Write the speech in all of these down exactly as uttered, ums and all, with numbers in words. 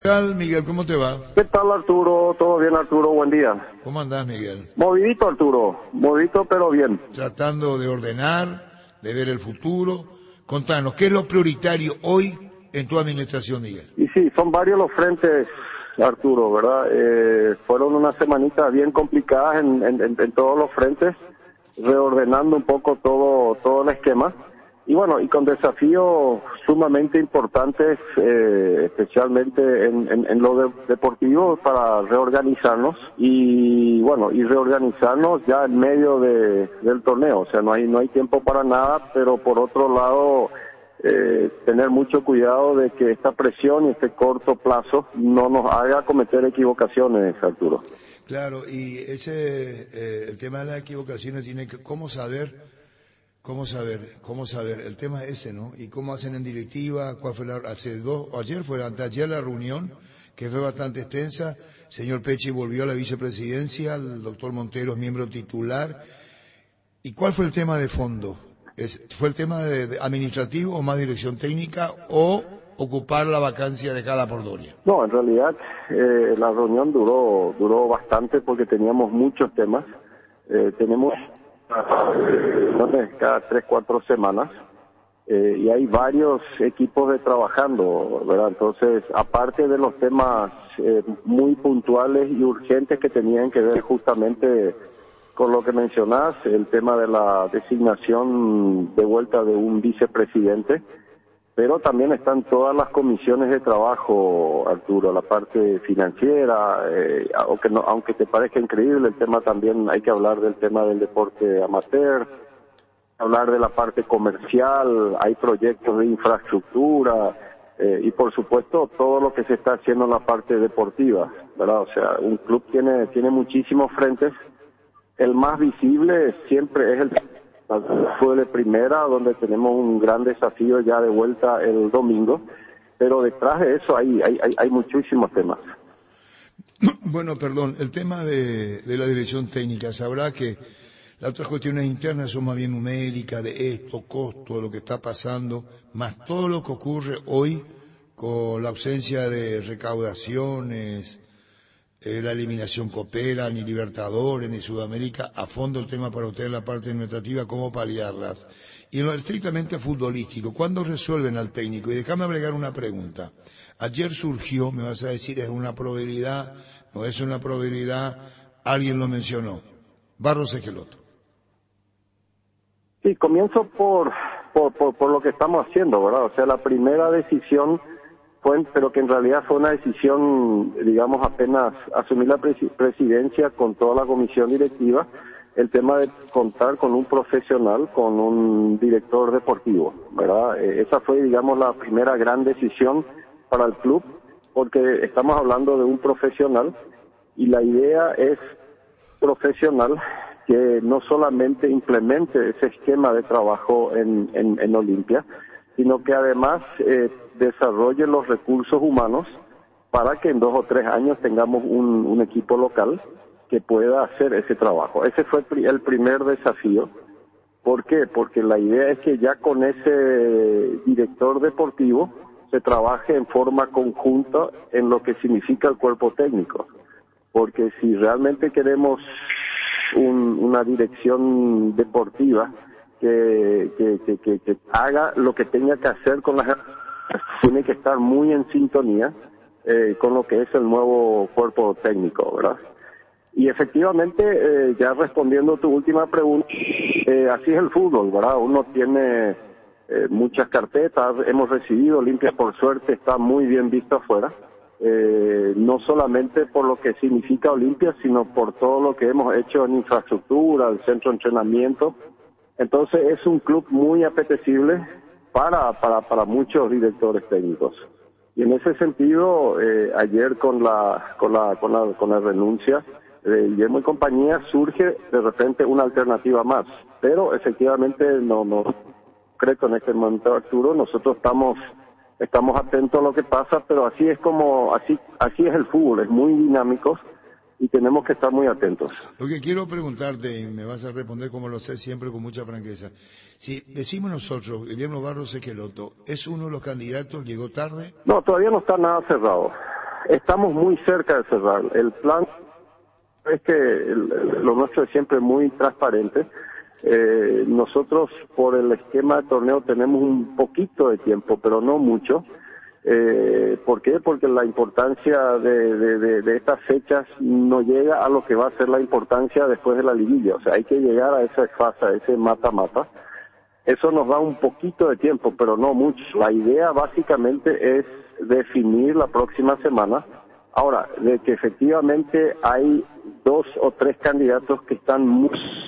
¿Qué tal, Miguel? ¿Cómo te va? ¿Qué tal, Arturo? ¿Todo bien, Arturo? Buen día. ¿Cómo andás, Miguel? Movidito, Arturo. Movidito, pero bien. Tratando de ordenar, de ver el futuro. Contanos, ¿qué es lo prioritario hoy en tu administración, Miguel? Y sí, son varios los frentes, Arturo, ¿verdad? Eh, fueron unas semanitas bien complicadas en, en, en, en todos los frentes, reordenando un poco todo, todo el esquema. Y bueno, y con desafíos sumamente importantes, eh, especialmente en, en, en lo de, deportivo, para reorganizarnos y bueno, y reorganizarnos ya en medio de, del torneo. O sea, no hay no hay tiempo para nada, pero por otro lado, eh, tener mucho cuidado de que esta presión y este corto plazo no nos haga cometer equivocaciones, Arturo. Claro, y ese, eh, el tema de las equivocaciones tiene que, ¿cómo saber? ¿Cómo saber? ¿Cómo saber? El tema es ese, ¿no? ¿Y cómo hacen en directiva? ¿Cuál fue la, hace dos, ayer fue, ayer la reunión, que fue bastante extensa. Señor Pechi volvió a la vicepresidencia, el doctor Montero es miembro titular. ¿Y cuál fue el tema de fondo? ¿Es, ¿Fue el tema de, de administrativo o más dirección técnica o ocupar la vacancia dejada por Doria? No, en realidad, eh, la reunión duró, duró bastante porque teníamos muchos temas. Eh, tenemos cada tres, cuatro semanas, eh, y hay varios equipos de trabajando, ¿verdad? Entonces, aparte de los temas eh, muy puntuales y urgentes que tenían que ver justamente con lo que mencionás, el tema de la designación de vuelta de un vicepresidente, pero también están todas las comisiones de trabajo, Arturo, la parte financiera, eh, aunque, no, aunque te parezca increíble, el tema también hay que hablar del tema del deporte amateur, hablar de la parte comercial, hay proyectos de infraestructura, eh, y por supuesto todo lo que se está haciendo en la parte deportiva, ¿verdad? O sea, un club tiene, tiene muchísimos frentes, el más visible siempre es el fue de primera, donde tenemos un gran desafío ya de vuelta el domingo, pero detrás de eso hay hay hay, hay muchísimos temas. Bueno, perdón, el tema de, de la dirección técnica, sabrá que las otras cuestiones internas son más bien numéricas, de esto, costo, de lo que está pasando, más todo lo que ocurre hoy con la ausencia de recaudaciones, Eh, la eliminación Copera, ni Libertadores, ni Sudamérica, a fondo el tema para usted en la parte administrativa, cómo paliarlas. Y en lo estrictamente futbolístico, ¿cuándo resuelven al técnico? Y déjame agregar una pregunta. Ayer surgió, me vas a decir, es una probabilidad, no es una probabilidad, alguien lo mencionó, Barros Esqueloto. Sí, comienzo por, por, por, por lo que estamos haciendo, ¿verdad? O sea, la primera decisión fue, pero que en realidad fue una decisión, digamos, apenas asumir la presidencia con toda la comisión directiva, el tema de contar con un profesional, con un director deportivo, ¿verdad? Eh, esa fue, digamos, la primera gran decisión para el club, porque estamos hablando de un profesional y la idea es profesional que no solamente implemente ese esquema de trabajo en, en, en Olimpia, sino que además eh, desarrolle los recursos humanos para que en dos o tres años tengamos un, un equipo local que pueda hacer ese trabajo. Ese fue el primer desafío. ¿Por qué? Porque la idea es que ya con ese director deportivo se trabaje en forma conjunta en lo que significa el cuerpo técnico. Porque si realmente queremos un, una dirección deportiva Que, que, que, que, que haga lo que tenga que hacer con las tiene que estar muy en sintonía eh, con lo que es el nuevo cuerpo técnico, ¿verdad? Y efectivamente, eh, ya respondiendo a tu última pregunta, eh, así es el fútbol, ¿verdad? Uno tiene eh, muchas carpetas, hemos recibido, Olimpia por suerte está muy bien visto afuera, eh, no solamente por lo que significa Olimpia, sino por todo lo que hemos hecho en infraestructura, el centro de entrenamiento. Entonces es un club muy apetecible para para para muchos directores técnicos. Y en ese sentido, eh, ayer con la con la con la con la renuncia de Guillermo y compañía surge de repente una alternativa más. Pero efectivamente no no creo que en este momento, Arturo, nosotros estamos estamos atentos a lo que pasa, pero así es como así así es el fútbol, es muy dinámico. Y tenemos que estar muy atentos. Lo que quiero preguntarte, y me vas a responder como lo sé siempre con mucha franqueza, si decimos nosotros, Guillermo Barros Esqueloto, ¿es uno de los candidatos, llegó tarde? No, todavía no está nada cerrado. estamos muy cerca de cerrar. El plan es que el, lo nuestro es siempre muy transparente. Eh, nosotros por el esquema de torneo tenemos un poquito de tiempo, pero no mucho. Eh, ¿Por qué? Porque la importancia de, de, de, de estas fechas no llega a lo que va a ser la importancia después de la liguilla. O sea, hay que llegar a esa fase, a ese mata-mata. Eso nos da un poquito de tiempo, pero no mucho. La idea básicamente es definir la próxima semana. Ahora, de que efectivamente hay dos o tres candidatos que están muy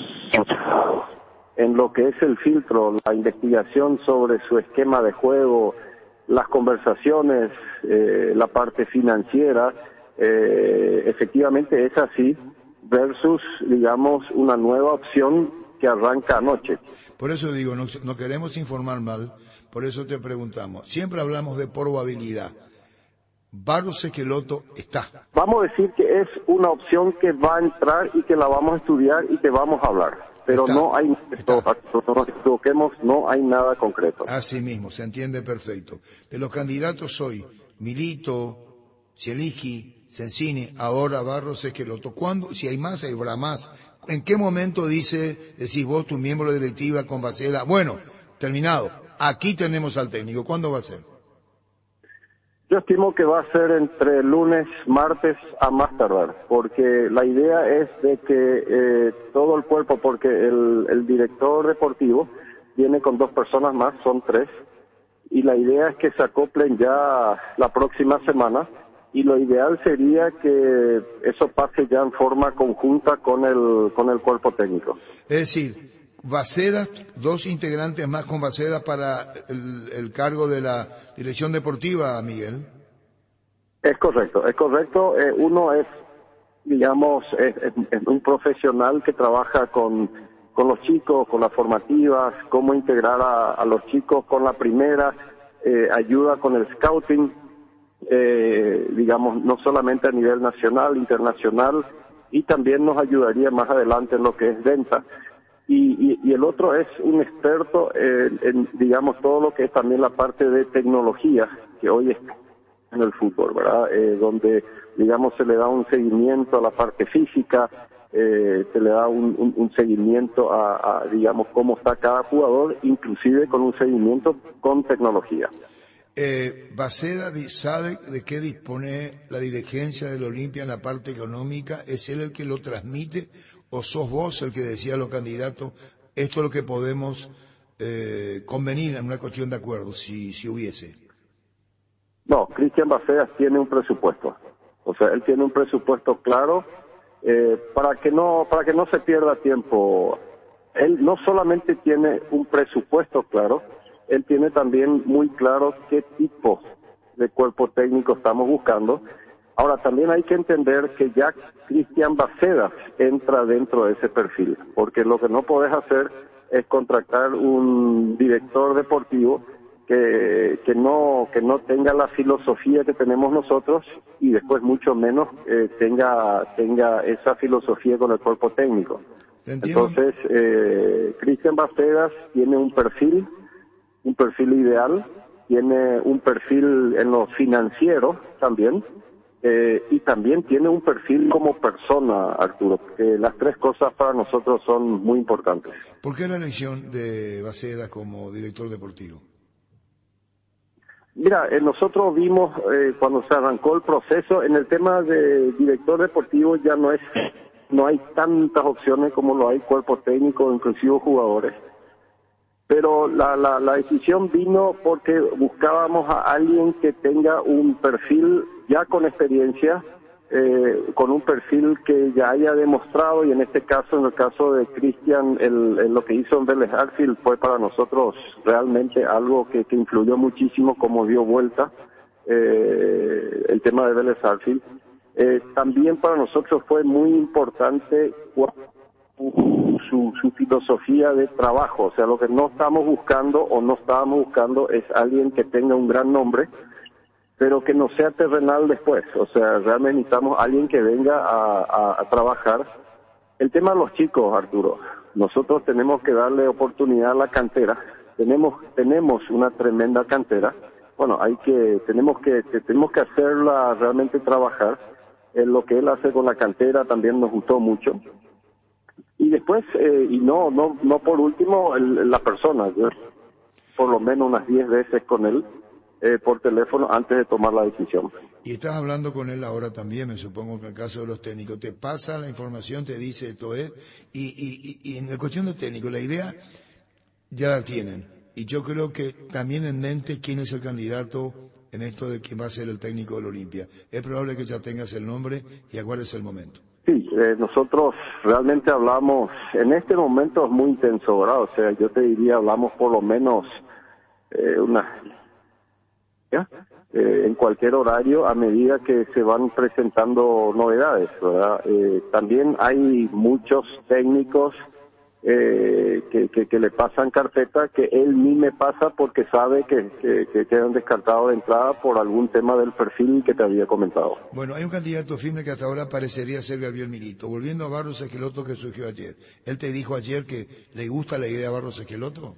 en lo que es el filtro, la investigación sobre su esquema de juego, las conversaciones, eh, la parte financiera, eh, efectivamente es así, versus, digamos, una nueva opción que arranca anoche. Por eso digo, no, no queremos informar mal, por eso te preguntamos. Siempre hablamos de probabilidad. Barros Esqueloto está. Vamos a decir que es una opción que va a entrar y que la vamos a estudiar y que vamos a hablar. Pero está, no hay, no nos equivoquemos, no hay nada concreto. Así mismo, se entiende perfecto. De los candidatos soy Milito, Cieliski, Sensini, ahora Barros Esqueloto. ¿Cuándo? Si hay más, habrá más. ¿En qué momento dice, decís vos, tu miembro de directiva con Baceda, bueno, terminado, aquí tenemos al técnico? ¿Cuándo va a ser? Yo estimo que va a ser entre lunes, martes a más tardar, porque la idea es de que eh, todo el cuerpo, porque el, el director deportivo viene con dos personas más, son tres, y la idea es que se acoplen ya la próxima semana, y lo ideal sería que eso pase ya en forma conjunta con el, con el cuerpo técnico. Es decir, Baceda, dos integrantes más con Baceda para el, el cargo de la dirección deportiva, Miguel. Es correcto, es correcto. Eh, uno es, digamos, es, es, es un profesional que trabaja con, con los chicos, con las formativas, cómo integrar a, a los chicos con la primera, eh, ayuda con el scouting, eh, digamos, no solamente a nivel nacional, internacional, y también nos ayudaría más adelante en lo que es venta. Y, y, y el otro es un experto en, en, digamos, todo lo que es también la parte de tecnología, que hoy es en el fútbol, ¿verdad? Eh, donde, digamos, se le da un seguimiento a la parte física, eh, se le da un, un, un seguimiento a, a, digamos, cómo está cada jugador, inclusive con un seguimiento con tecnología. Eh, Baceda sabe de qué dispone la dirigencia del Olimpia en la parte económica. ¿Es él el que lo transmite o sos vos el que decía a los candidatos esto es lo que podemos eh, convenir en una cuestión de acuerdo, si, si hubiese? No, Cristian Baceda tiene un presupuesto, o sea, él tiene un presupuesto claro eh, para que no para que no se pierda tiempo. Él no solamente tiene un presupuesto claro, él tiene también muy claro qué tipo de cuerpo técnico estamos buscando. Ahora, también hay que entender que ya Cristian Baceda entra dentro de ese perfil, porque lo que no podés hacer es contratar un director deportivo que, que no que no tenga la filosofía que tenemos nosotros y después mucho menos eh, tenga tenga esa filosofía con el cuerpo técnico. Entonces, eh, Cristian Baceda tiene un perfil, un perfil ideal, tiene un perfil en lo financiero también, eh, y también tiene un perfil como persona, Arturo, que las tres cosas para nosotros son muy importantes. ¿Por qué la elección de Baceda como director deportivo? Mira, eh, nosotros vimos eh, cuando se arrancó el proceso, en el tema de director deportivo ya no es, no hay tantas opciones como lo hay cuerpo técnico, inclusive jugadores. Pero la, la, la decisión vino porque buscábamos a alguien que tenga un perfil ya con experiencia, eh, con un perfil que ya haya demostrado, y en este caso, en el caso de Cristian, el, el, lo que hizo en Vélez Sarsfield fue para nosotros realmente algo que, que influyó muchísimo, como dio vuelta eh, el tema de Vélez Sarsfield. Eh, también para nosotros fue muy importante Su, su filosofía de trabajo, o sea, lo que no estamos buscando o no estábamos buscando es alguien que tenga un gran nombre, pero que no sea terrenal después, o sea, realmente necesitamos alguien que venga a, a, a trabajar. El tema de los chicos, Arturo, nosotros tenemos que darle oportunidad a la cantera, tenemos, tenemos una tremenda cantera, bueno, hay que, tenemos que, que tenemos que hacerla realmente trabajar. Eh, lo que él hace con la cantera también nos gustó mucho. Y después, eh, y no, no, no por último, el, la persona. Yo por lo menos unas diez veces con él eh, por teléfono antes de tomar la decisión. Y estás hablando con él ahora también, me supongo que en el caso de los técnicos, te pasa la información, te dice esto es, y, y, y, y en la cuestión de técnico, la idea ya la tienen. Y yo creo que también en mente quién es el candidato en esto de quién va a ser el técnico del Olimpia. Es probable que ya tengas el nombre y aguardes el momento. Sí, eh, nosotros realmente hablamos, en este momento es muy intenso, ¿verdad? O sea, yo te diría, hablamos por lo menos eh, una, ¿ya? Eh, en cualquier horario a medida que se van presentando novedades, ¿verdad? Eh, también hay muchos técnicos eh, que, que, que le pasan carpeta que él ni me pasa porque sabe que, que, que quedan descartados de entrada por algún tema del perfil que te había comentado. Bueno, hay un candidato firme que hasta ahora parecería ser Gabriel Milito. Volviendo a Barros Esqueloto que surgió ayer. ¿Él te dijo ayer que le gusta la idea de Barros Esqueloto?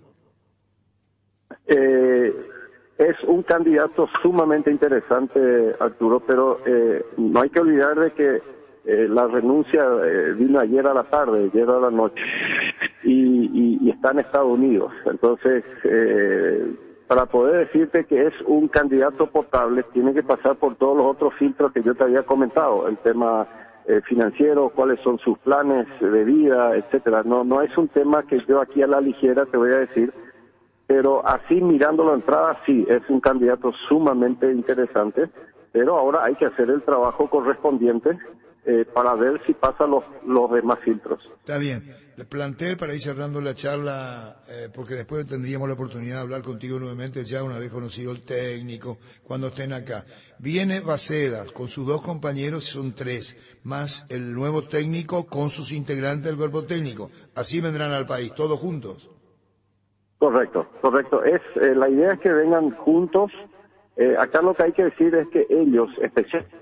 Eh, es un candidato sumamente interesante, Arturo, pero eh, no hay que olvidar de que eh, la renuncia eh, vino ayer a la tarde, ayer a la noche, y, y, y está en Estados Unidos. Entonces, eh, para poder decirte que es un candidato potable, tiene que pasar por todos los otros filtros que yo te había comentado, el tema eh, financiero, cuáles son sus planes de vida, etcétera. No, no es un tema que yo aquí a la ligera te voy a decir. Pero así mirándolo a entrada, sí, es un candidato sumamente interesante, pero ahora hay que hacer el trabajo correspondiente eh, para ver si pasa los, los demás filtros. Está bien. Le planteé para ir cerrando la charla, eh, porque después tendríamos la oportunidad de hablar contigo nuevamente, ya una vez conocido el técnico, cuando estén acá. Viene Baceda con sus dos compañeros, son tres, más el nuevo técnico con sus integrantes del cuerpo técnico. Así vendrán al país, todos juntos. Correcto, correcto. Es eh, la idea es que vengan juntos. Eh, acá lo que hay que decir es que ellos, especialmente,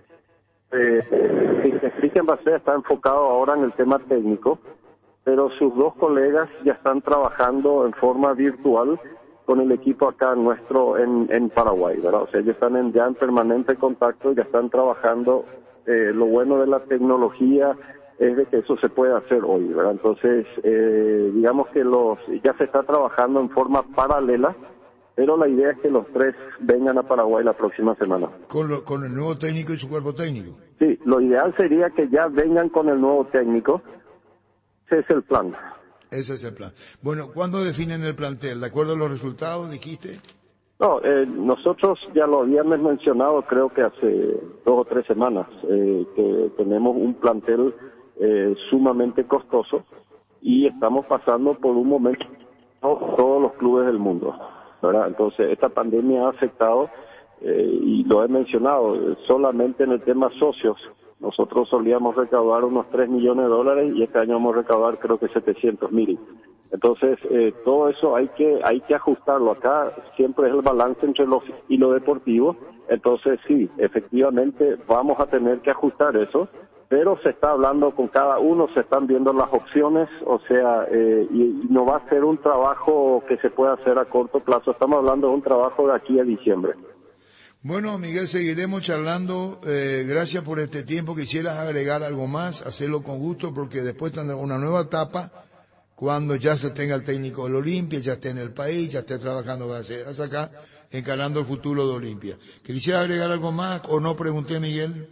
eh, Cristian Baceda está enfocado ahora en el tema técnico, pero sus dos colegas ya están trabajando en forma virtual con el equipo acá nuestro en, en Paraguay, ¿verdad? O sea, ellos están en, ya en permanente contacto, ya están trabajando. Eh, lo bueno de la tecnología es de que eso se puede hacer hoy, ¿verdad? Entonces, eh, digamos que los ya se está trabajando en forma paralela, pero la idea es que los tres vengan a Paraguay la próxima semana. ¿Con, lo, con el nuevo técnico y su cuerpo técnico? Sí, lo ideal sería que ya vengan con el nuevo técnico. Ese es el plan. Ese es el plan. Bueno, ¿cuándo definen el plantel? ¿De acuerdo a los resultados, dijiste? No, eh, nosotros ya lo habíamos mencionado, creo que hace dos o tres semanas, eh, que tenemos un plantel eh, sumamente costoso y estamos pasando por un momento todos los clubes del mundo, ¿verdad? Entonces esta pandemia ha afectado eh, y lo he mencionado solamente en el tema socios. Nosotros solíamos recaudar unos tres millones de dólares y este año vamos a recaudar creo que setecientos mil. Entonces eh, todo eso hay que hay que ajustarlo. Acá siempre es el balance entre lo y lo deportivo. Entonces sí, efectivamente vamos a tener que ajustar eso. Pero se está hablando con cada uno, se están viendo las opciones, o sea, eh, y, y no va a ser un trabajo que se pueda hacer a corto plazo, estamos hablando de un trabajo de aquí a diciembre. Bueno, Miguel, seguiremos charlando, eh, gracias por este tiempo, quisieras agregar algo más, hacerlo con gusto, porque después tendrá una nueva etapa, cuando ya se tenga el técnico del Olimpia, ya esté en el país, ya esté trabajando hasta acá, encarando el futuro de Olimpia. ¿Quisiera agregar algo más o no pregunté, Miguel?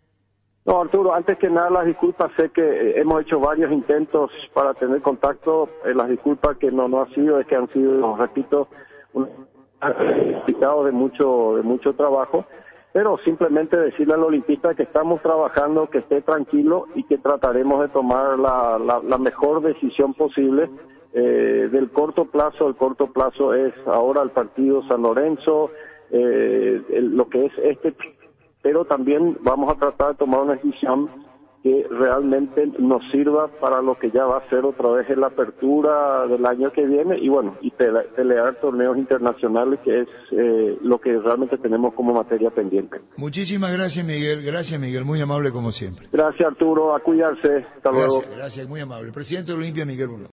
No, Arturo, antes que nada las disculpas, sé que eh, hemos hecho varios intentos para tener contacto, eh, las disculpas que no no ha sido, es que han sido, repito, un implicado de mucho de mucho trabajo, pero simplemente decirle al olimpista que estamos trabajando, que esté tranquilo y que trataremos de tomar la, la, la mejor decisión posible. Eh, del corto plazo, el corto plazo es ahora el partido San Lorenzo, eh, el, lo que es este, pero también vamos a tratar de tomar una decisión que realmente nos sirva para lo que ya va a ser otra vez en la apertura del año que viene y bueno, y pele- pelear torneos internacionales, que es eh, lo que realmente tenemos como materia pendiente. Muchísimas gracias, Miguel. Gracias, Miguel. Muy amable como siempre. Gracias, Arturo. A cuidarse. Hasta luego. Gracias, gracias. Muy amable. Presidente de Olimpia, Miguel Bruno.